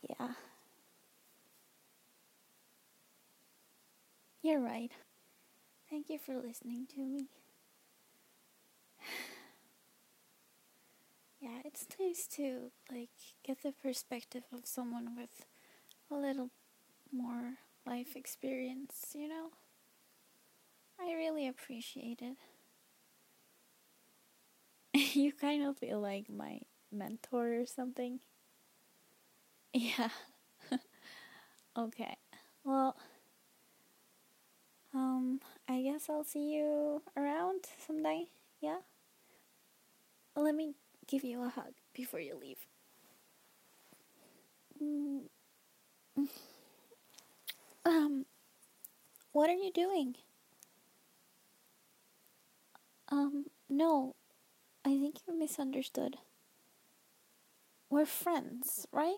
Yeah, you're right. Thank you for listening to me. Yeah, it's nice to get the perspective of someone with a little more life experience. I really appreciate it. You kind of feel like my mentor or something. Yeah. Okay. Well, I guess I'll see you around someday. Yeah? Let me give you a hug before you leave. Mm, Um, what are you doing? No, I think you misunderstood. We're friends, right?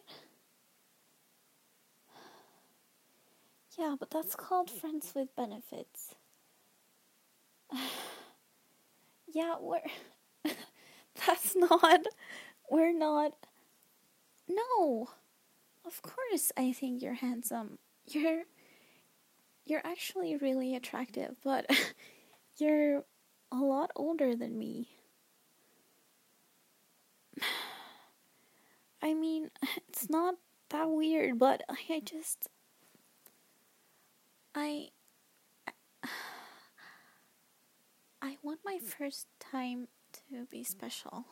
Yeah, but that's called friends with benefits. Yeah, that's not, we're not, no. Of course I think you're handsome. You're actually really attractive, but you're a lot older than me. I mean, it's not that weird, but I I want my first time to be special.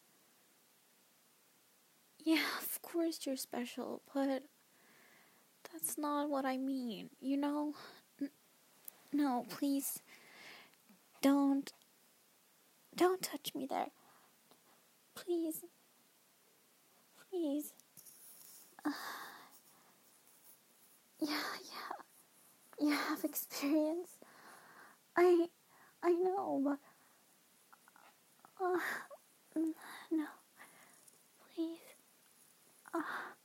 Yeah, of course you're special, but that's not what I mean. No, please don't touch me there. Please. Please. Yeah. You have experience. I know, but no. Please. Uh,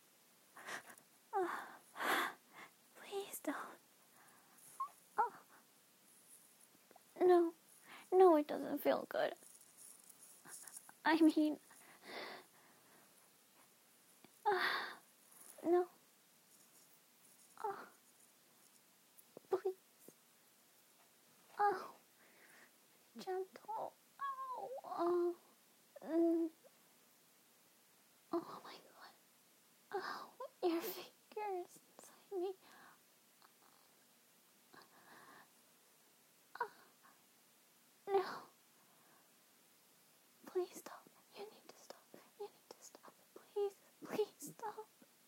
please don't. No. No, it doesn't feel good. I mean, no. Please. Oh, gentle. Oh. Mm. Oh my god. Oh, your fingers inside me. No. Please stop. You need to stop. You need to stop. Please. Please stop.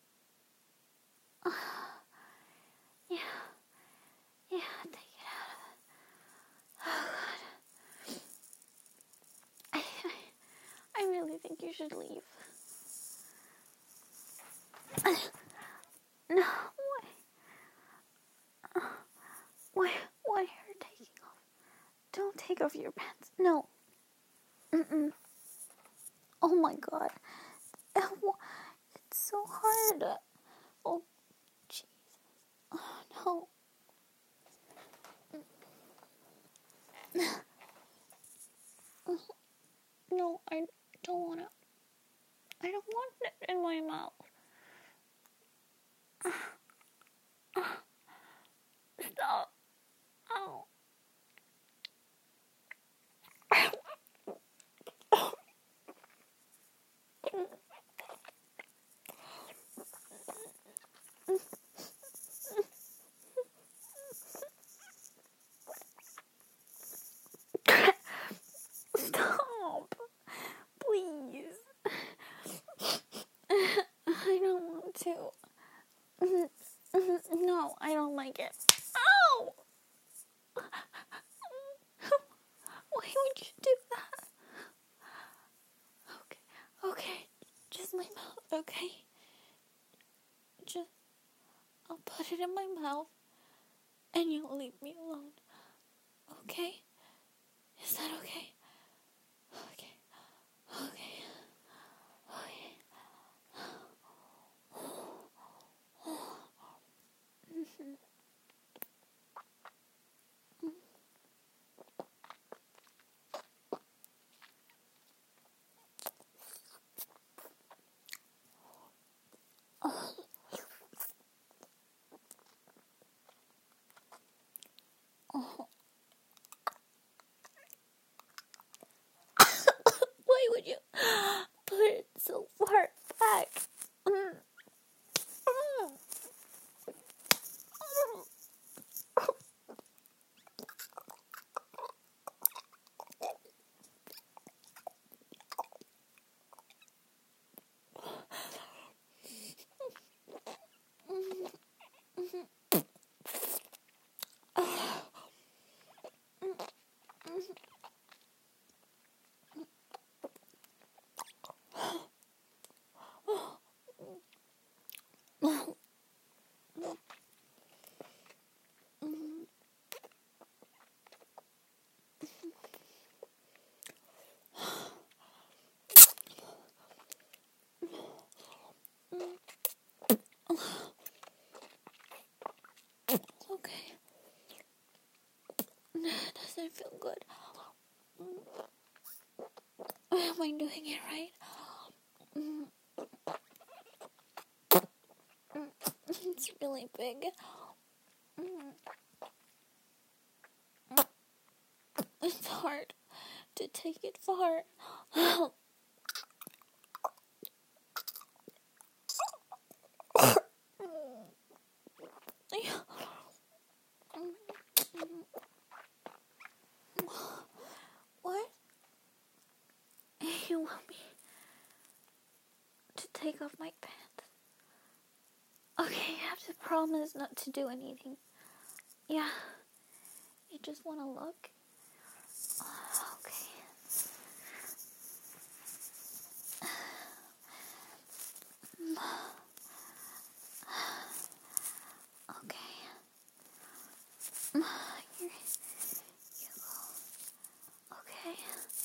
Yeah. Yeah, take it out. Oh god. I really think you should leave. No. Why are you taking off? Don't take off your pants. No. Mm-mm. Oh my god. It's so hard. Oh, Jesus. Oh, no. No, I don't want to. I don't want it in my mouth. Stop. Ow. Stop. Please. I don't want to. No, I don't like it. Ow! Why would you do that? Okay. Just my mouth, okay? I'll put it in my mouth and you'll leave me alone. Okay? Is that okay? Okay. Okay. That doesn't feel good. Am I doing it right? It's really big. It's hard to take it far. What? You want me to take off my pants? Okay, you have to promise not to do anything. Yeah. You just want to look? Okay. Okay. Here you go. Okay.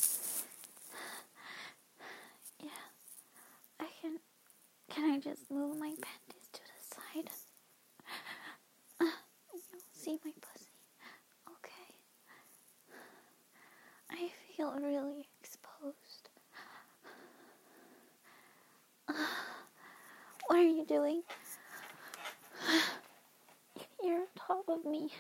Yeah. Can I just move my panties to the side? You'll see my pussy. Okay. I feel really exposed. What are you doing? You're on top of me.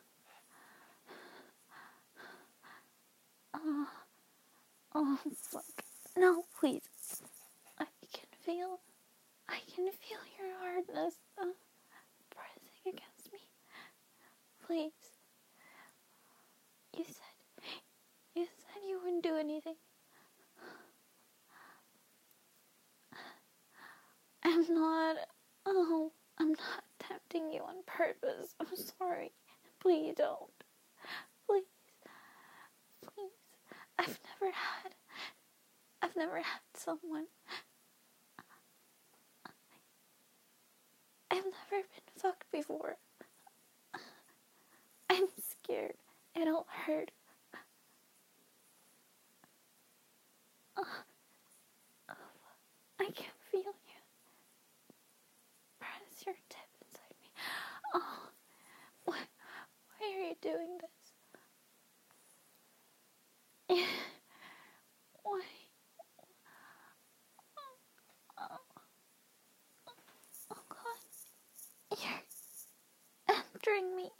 Oh, fuck. No, please. I can feel your hardness pressing against me. Please. You said you wouldn't do anything. I'm not tempting you on purpose. I'm sorry. Please don't. Please. Please. I've never had someone. I've never been fucked before. I'm scared. It'll hurt. I can feel you. Press your tip inside me. Oh, why are you doing this? Why? Oh God, you're entering me.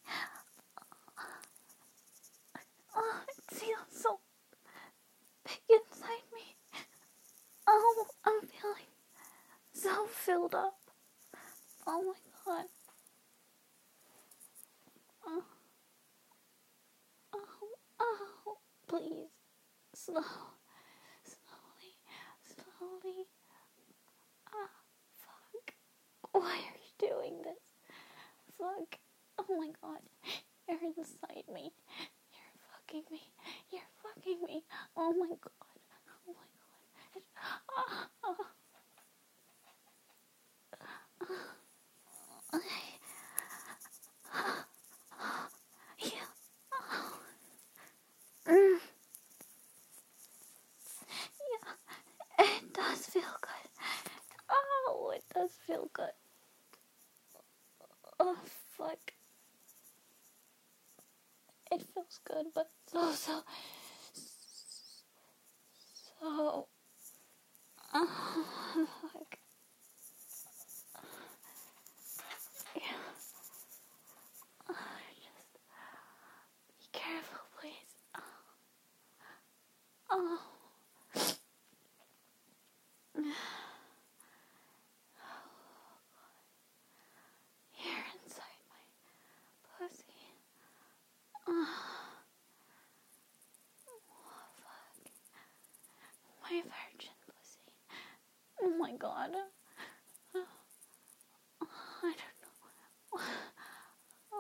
Oh, it feels so big inside me. Oh, I'm feeling so filled up. Oh my God. Oh, oh, please, slowly. Ah, fuck. Why are you doing this? Fuck. Oh my God. You're inside me. You're fucking me. Oh my God. Oh my God. Yeah. Yeah. It does feel good. Oh, it does feel good. Oh, fuck. It feels good, but so. Oh, fuck. Yeah. Just be careful, please. Oh. Here inside my pussy. Oh, fuck. My virgin pussy. Oh my God. I don't know. Oh,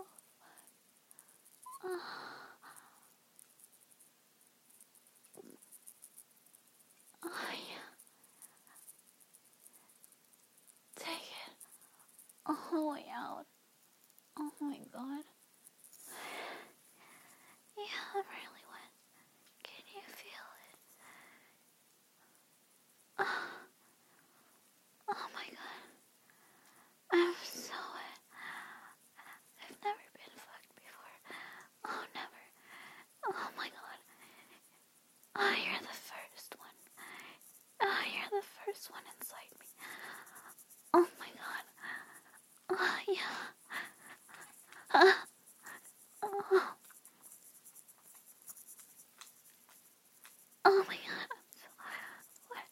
yeah. Take it all the way out. Oh my God. Yeah, I'm really wet. Can you feel it? Oh my God. inside me. Oh my god. Oh, yeah. Oh. Oh my god. I'm so wet.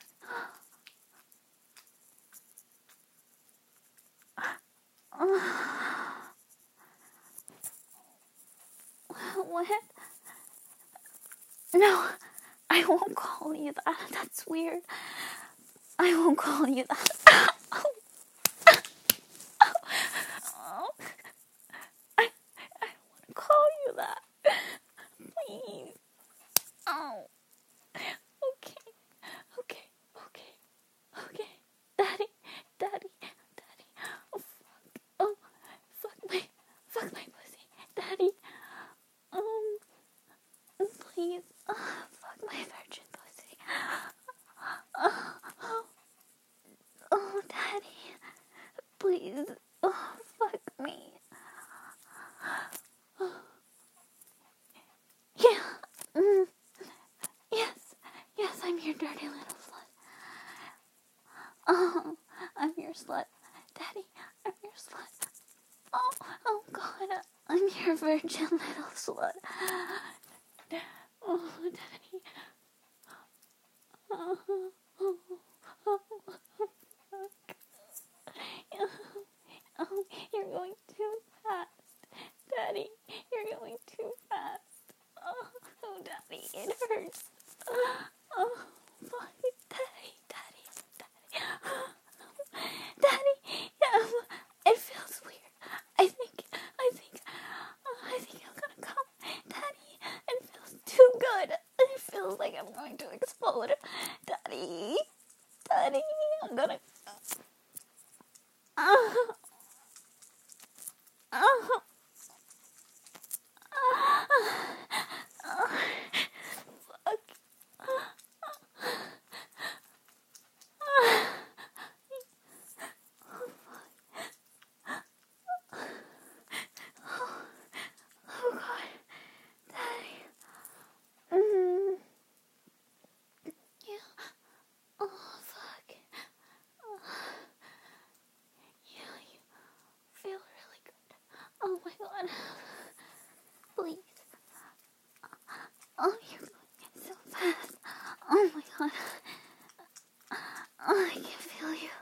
What? No, I won't call you that. That's weird. I won't call you that. Oh. Oh. I don't want to call you that. Please. Oh. Okay. Okay. Okay. Okay. Daddy. Daddy. Daddy. Oh, fuck. Oh. Fuck my pussy. Daddy. Please. Fuck my virgin pussy. Oh, Daddy. Please. Oh, fuck me. Yeah. Yes. Yes, I'm your dirty little slut. Oh, I'm your slut. Daddy, I'm your slut. Oh God. I'm your virgin little slut. Oh, Daddy. Oh, you're going too fast. Daddy, you're going too fast. Oh, Daddy, it hurts. Oh, Daddy, Daddy, Daddy, it feels weird. I think I'm gonna come. Daddy, it feels too good. It feels like I'm going to explode. Daddy, I'm gonna. Oh God, Daddy. Yeah. Oh fuck. Yeah, you feel really good. Oh my God. Please. Oh, you're going so fast. Oh my God. Oh, I can feel you.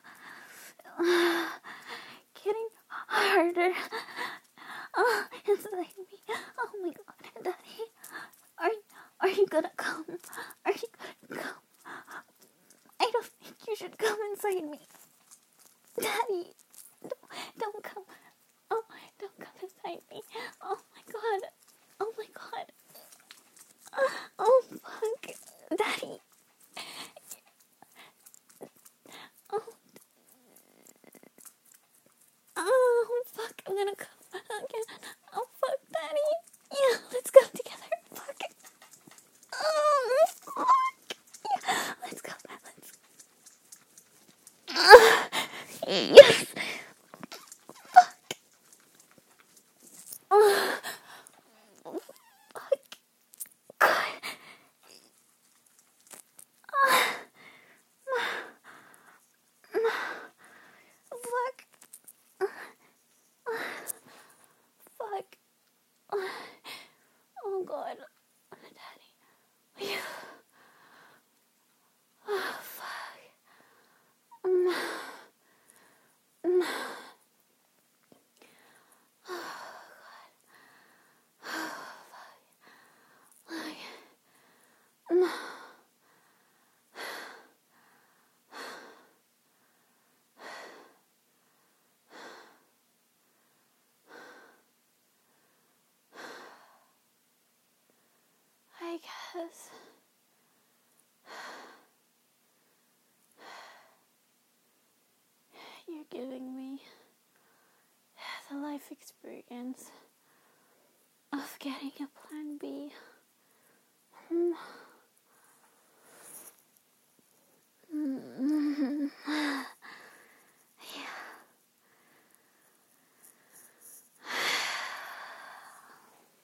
Getting harder. Oh, inside me. Oh my God, Daddy. Are you gonna come? Are you gonna come? I don't think you should come inside me. Daddy, don't come. Oh, don't come inside me. Oh my God. Oh my God. Oh fuck. Daddy. Oh. Oh fuck. I'm gonna come again. Oh fuck, Daddy. Yeah, let's go together. Fuck. Oh fuck. Yeah, let's go. Yes. Fuck. Fuck. God. Fuck. Fuck. Oh God. Daddy. Yeah. Oh fuck. I guess you're giving me the life experience of getting a plan B.